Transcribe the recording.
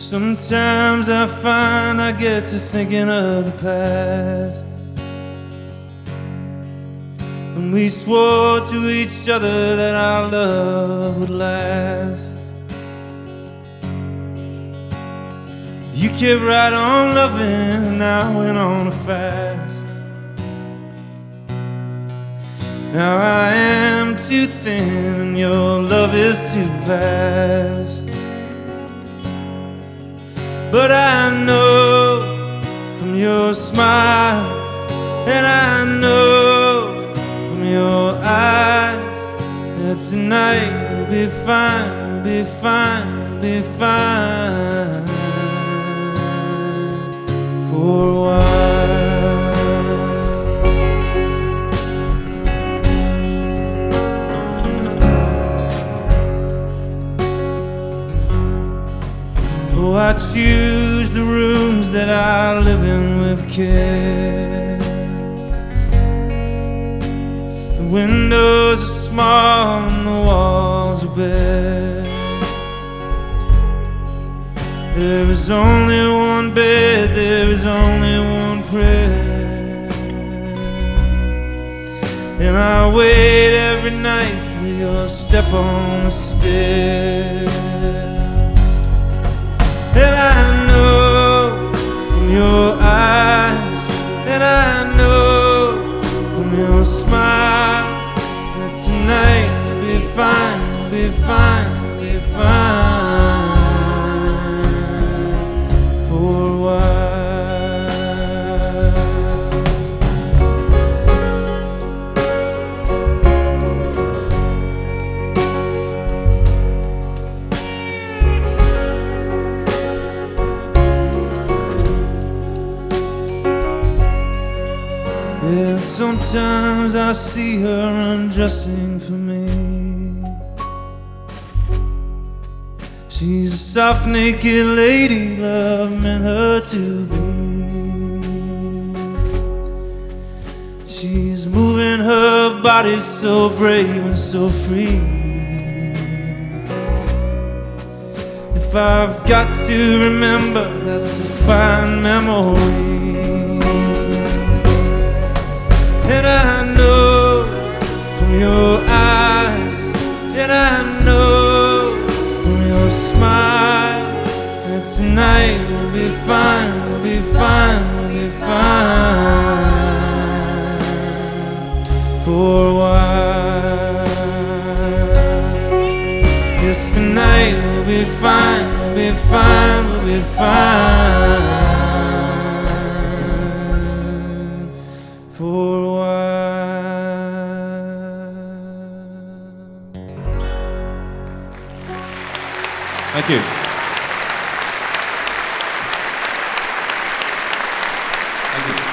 Sometimes I find I get to thinking of the past, when we swore to each other that our love would last. You kept right on loving, and I went on a fast. Now I am too thin and your love is too vast. But I know from your smile, and I know from your eyes, that tonight we'll be fine, we'll be fine, we'll be fine for a while. Oh, I choose the rooms that I live in with care. The windows are small and the walls are bare. There is only one bed, there is only one prayer, and I wait every night for your step on the stair. And I know from your eyes, and I know from your smile, that tonight we'll be fine, we'll be fine, we'll be fine for a while. Yeah, sometimes I see her undressing for me. She's a soft naked lady love meant her to be. She's moving her body so brave and so free. If I've got to remember, that's a fine memory. And I know from your eyes, and I know from your smile, that tonight we'll be fine, we'll be fine, we'll be fine for a while. Yes, tonight we'll be fine, we'll be fine, we'll be fine for a while. Thank you. Thank you.